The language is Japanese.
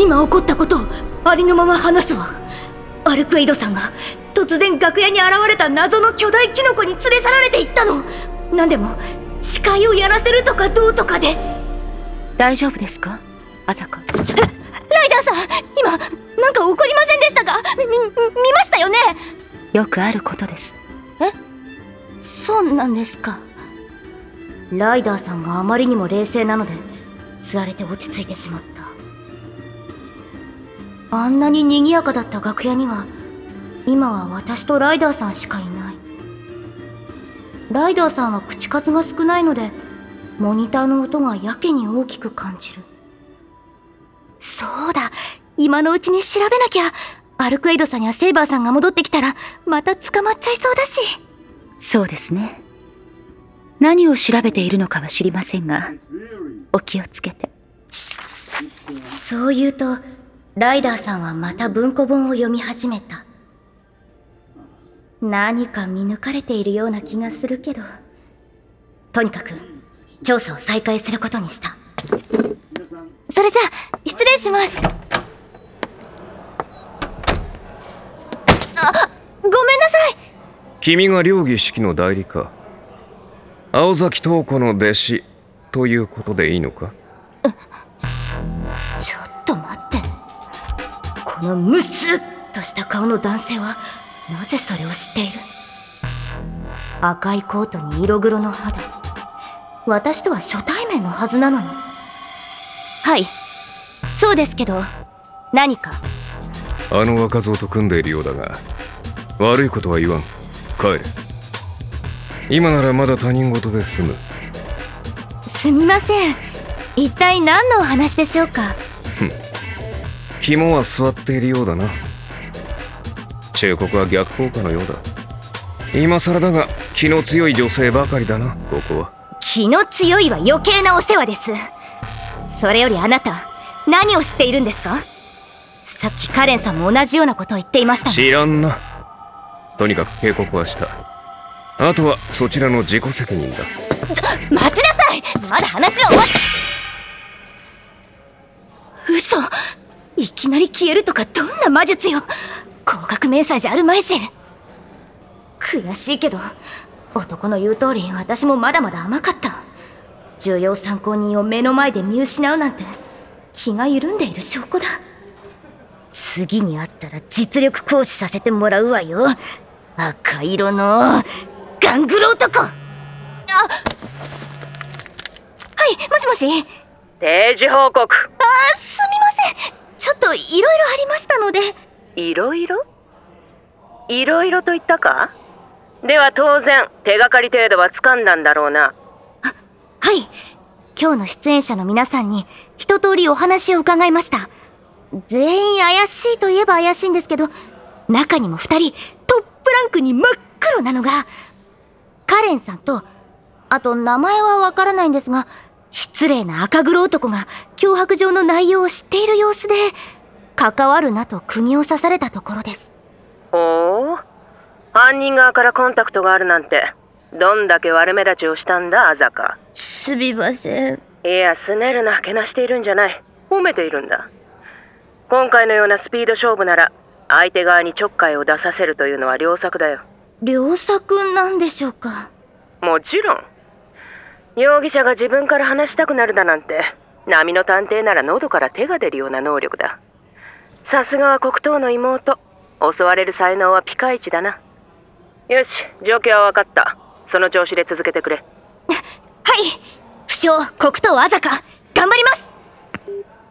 今起こったことをありのまま話すわ。アルクエイドさんが突然楽屋に現れた謎の巨大キノコに連れ去られていったの。何でも司会をやらせるとかどうとかで。 大丈夫ですか、アザカ。 ライダーさん、今なんか起こりませんでしたか？見ましたよね？ よくあることです。 そうなんですか。ライダーさんがあまりにも冷静なのでつられて落ち着いてしまった。あんなに賑やかだった楽屋には今は私とライダーさんしかいない。ライダーさんは口数が少ないのでモニターの音がやけに大きく感じる。そうだ、今のうちに調べなきゃ。アルクエイドさんやセイバーさんが戻ってきたらまた捕まっちゃいそうだし。 そうですね。何を調べているのかは知りませんが、お気をつけて。 そう言うとライダーさんはまた文庫本を読み始めた。何か見抜かれているような気がするけど、とにかく調査を再開することにした。それじゃあ失礼します。ごめんなさい。 君が両義式の代理か。青崎東子の弟子ということでいいのか？ ちょっと待って、このムスッとした顔の男性はなぜそれを知っている？赤いコートに色黒の肌、私とは初対面のはずなのに。はい、そうですけど何か？ あの若造と組んでいるようだが、悪いことは言わん。帰れ。今ならまだ他人事で済む。 すみません、一体何のお話でしょうか？ 肝は座っているようだな。忠告は逆効果のようだ。今更だが気の強い女性ばかりだな、ここは。 気の強いは余計なお世話です。それよりあなた、何を知っているんですか？さっきカレンさんも同じようなことを言っていましたね。 知らんな。とにかく警告はした。あとはそちらの自己責任だ。 待ちなさい、まだ話は終わっ。嘘、いきなり消えるとかどんな魔術よ。高額明細じゃあるまいし。悔しいけど男の言う通り私もまだまだ甘かった。重要参考人を目の前で見失うなんて気が緩んでいる証拠だ。次に会ったら実力行使させてもらうわよ、赤色のガングロ男。はい、もしもし。 定時報告。 すみません、ちょっといろいろありましたので。 いろいろ？いろいろと言ったか？では当然手がかり程度は掴んだんだろうな。 はい、今日の出演者の皆さんに一通りお話を伺いました。全員怪しいといえば怪しいんですけど、中にも2人トップランクに真っ黒なのがカレンさんと、あと名前はわからないんですが、失礼な赤黒男が脅迫状の内容を知っている様子で関わるなと釘を刺されたところです。 おお、犯人側からコンタクトがあるなんて、どんだけ悪目立ちをしたんだ、アザカ。 すみません。 いや、すねるな、けなしているんじゃない、褒めているんだ。今回のようなスピード勝負なら相手側にちょっかいを出させるというのは良策だよ。 良策なんでしょうか？ もちろん。容疑者が自分から話したくなるだなんて、波の探偵なら喉から手が出るような能力だ。さすがは黒糖の妹、襲われる才能はピカイチだな。よし、状況は分かった。その調子で続けてくれ。 はい、不詳黒糖あざか、頑張ります。